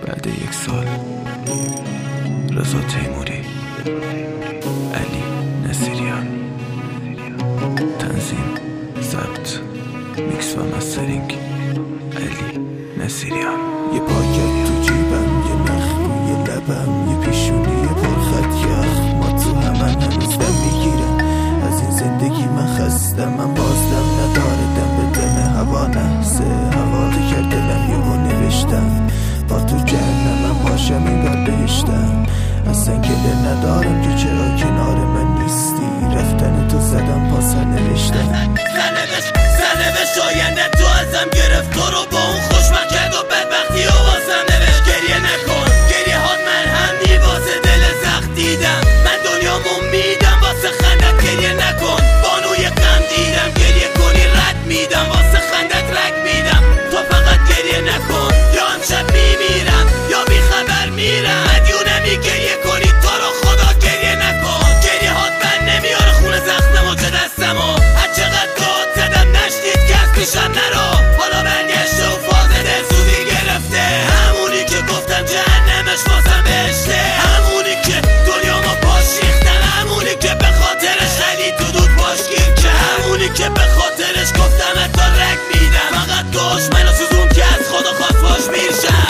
بعد 1 سال رضا تیموری، علی نصیریان. تنظیم، ضبط، میکس و مسترینگ علی نصیریان. یه پاکت تو جیبم، یه نخ روی لبم، یه پیشونی پرخط یخ. ما تو همن هنوز دم میگیرم از این زندگی. من خستم، من بازدم نداره دم به دم هوا نحسه. هوا رو کرد دلم یهو نوشتم با تو جهنمم باشم انگار بهشتم. اصلا گله ندارم که چرا کنار من نیستی. رفتن تو زدم پا سرنوشتم. سرنوشت آینده تو ازم گرفت، تو رو با اون خوشبخت کرد و بدبختی و واسم نوشت. گریه نکن، گریه هات مرهمی واسه دل زخم دیدم. من دنیامو میدم واسه خندت، گریه نکن. بانوی غم دیدم، گریه کنی رد میدم واسه خندت رگ میدم. تو فقط گریه نکن، یا امشب میمیرم یا بی خبر میرم. مدیونه گریه کنی تو رو خدا گریه نکن. گریه هات بر نمیاره خونه زخممو چه دستمو. هر چقدر داد زدم نشنید که از پیشم نرو. حالا برگشته و فاز دلسوزی گرفته. همونی که گفتم جهنمش واسم بهشته. همونی که دنیامو پاش ریختم. همونی که به خاطرش خیلی تو دود باش گیر که. همونی که به خاطرش گفتم حتی رگ میدم. فقط داشت منو سوزون که از خدا خواست باش میرشم.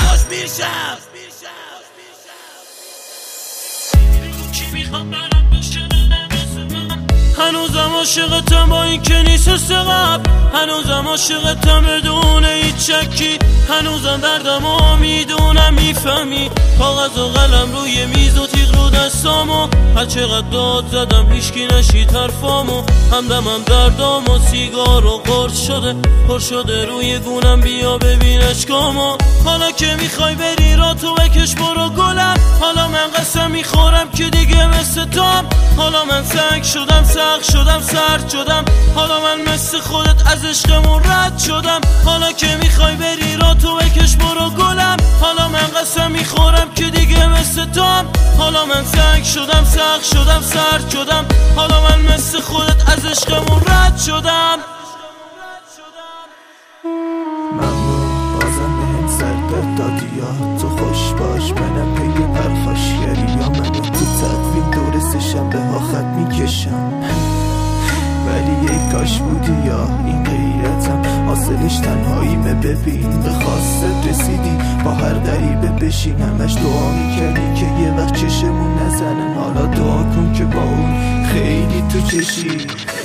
هنوزم عاشقتم با این که نیست مثل قبل. هنوزم عاشقتم بدون هیچ شکی. هنوزم دردمو میدونم میفهمی. کاغذ و قلم روی میز و تیغ رو دستامو. هر چقدر داد زدم هیچکی نشید حرفامو. همدمم دردام و سیگار و قرص شده پر شده روی گونم. بیا ببین اشکامو. حالا که میخوای بری را تو بکش برو گلم. حالا من قسم میخورم که دیگه مثل توام. حالا من سنگ شدم، سخت شدم، سرد شدم. حالا من مثل خودت از عشقمون رد شدم. حالا که میخوای بری را تو بکش برو گلم. حالا من قسم میخورم که دیگه مثل توام. حالا من سنگ شدم، سخت شدم، سرد شدم. حالا من مثل خودت از عشقمون رد شدم. ممنون بازم بهم سر دادی یا تو خوش باش. منم پی پرخاشگری یا منو تو تدوین دور سه‌شنبه ها خط میکشم. ولی ای کاش بودی یا این غیرتم. حاصلش تنهاییمه ببین به خواستت رسیدی. با هر غریبه بشین همش دعا میکردی که یه وقت چشمون نزنن. حالا دعا کن که با اون خیلی تو چشی.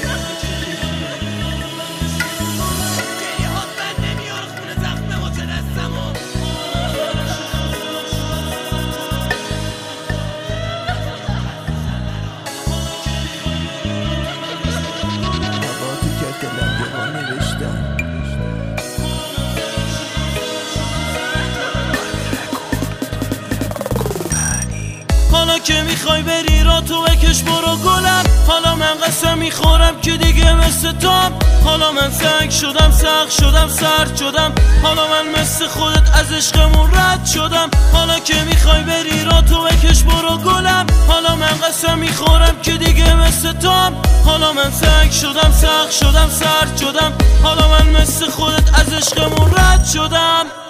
حالا که میخوای بری را تو بکش برو گلم. حالا من قسم میخورم که دیگه مثل توام. حالا من سنگ شدم، سخت شدم، سرد شدم. حالا من مثل خودت از عشقمون رد شدم. حالا که میخوای بری را تو بکش برو گلم. حالا من قسم میخورم که دیگه مثل توام. حالا من سنگ شدم، سخت شدم، سرد شدم. حالا من مثل خودت از عشقمون رد شدم.